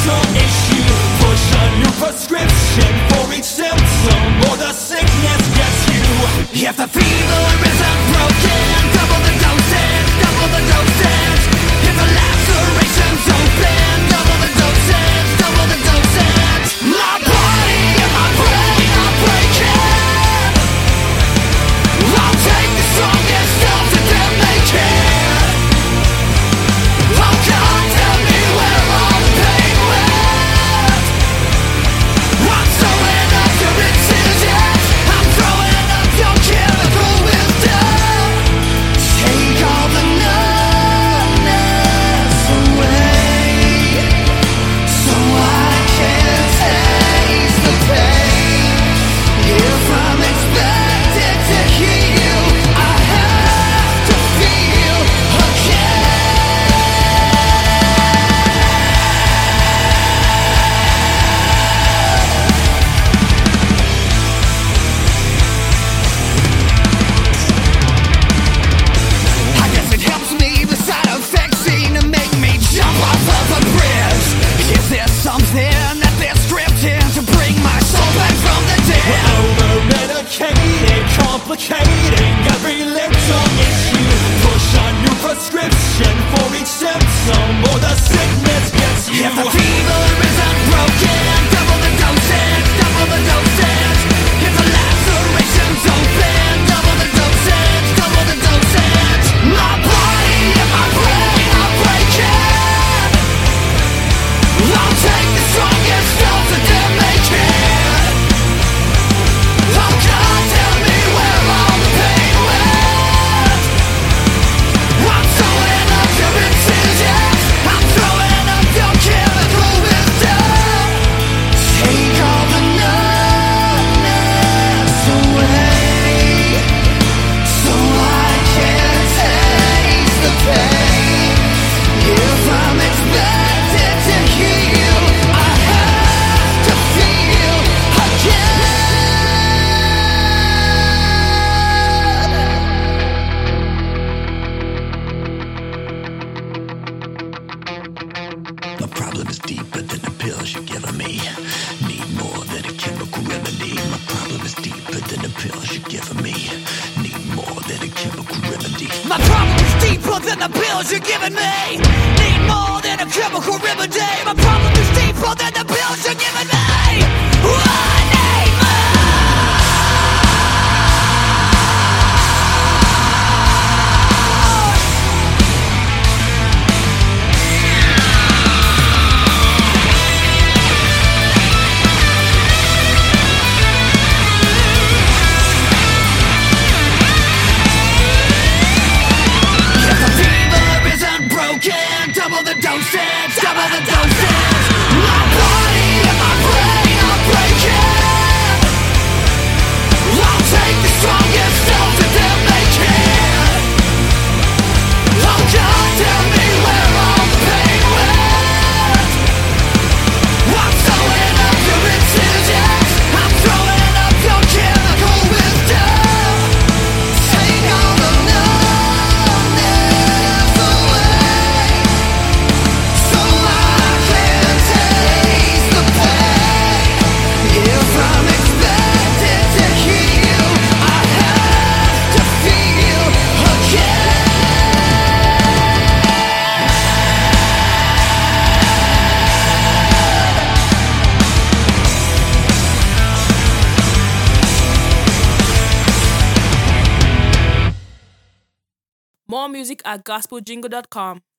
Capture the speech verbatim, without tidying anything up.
mental issue. Push a new prescription for each symptom, or the sickness gets you. If the fever isn't broken, double the dosage, double the dosage. If the laceration's open, double the dosage, double the dosage. My body and my brain are breaking. I'll take the strongest dose that they're making. Oh God, tell me where all the pain went. I'm throwing up your incisions, I'm throwing up your chemical wisdom. Take all the numbness away, so I can taste the pain. If I'm expected to heal, I have to feel again. I guess it helps me, the side effects seem to make me jump off of a bridge. Is there something that they're scripting to bring my soul back from the dead? We're over-medicated, complicating every little issue. Push a new prescription for each symptom, or the sickness gets you. If the fever isn't broken, double the dosage, double the dosage. If the laceration's open, double the dosage, double the dosage. My body and my brain are breaking. I'll take the strongest dose that they're making. Oh God, tell me where all the pain went. I'm throwing up your incisions, I'm throwing up your chemical wisdom. Take all the numbness away, so I can taste the pain. If I'm expected to heal, I have to feel again. My problem is deeper than the pills you're giving me. Need more than a chemical remedy. My problem is deeper than the pills you're giving me. Need more than a chemical remedy. My problem is deeper than the pills you're giving me. Need more than a chemical remedy. My problem is deeper than the pills you're giving me. I need more. If the fever isn't broken, double the dosage, double the dosage. My body and my brain are breaking. I'll take the strongest dose that they're making. Oh God, tell me where all the pain went. I'm throwing up your incisions, I'm throwing up your chemical wisdom. Take all the numbness away, so I can taste the pain. If I'm expected to heal, I have to feel again. More music at gospel jingle dot com.